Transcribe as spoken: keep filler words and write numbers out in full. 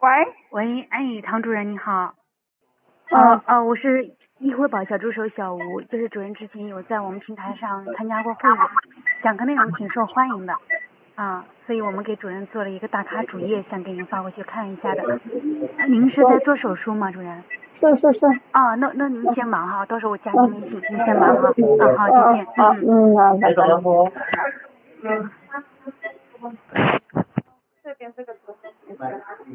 喂，哎，唐主任你好。 嗯呃呃，我是一辉宝小助手小吴，就是主任之前有在我们平台上参加过会议，讲课内容挺受欢迎的，啊，所以我们给主任做了一个大咖主页，想给您发过去看一下的。呃您是在做手术吗，主任？ 是是是。 啊，那那您先忙哈，到时候我加您微信，您先忙哈。啊，好，再见。 好， 嗯嗯，好，拜拜。 嗯。 这边这个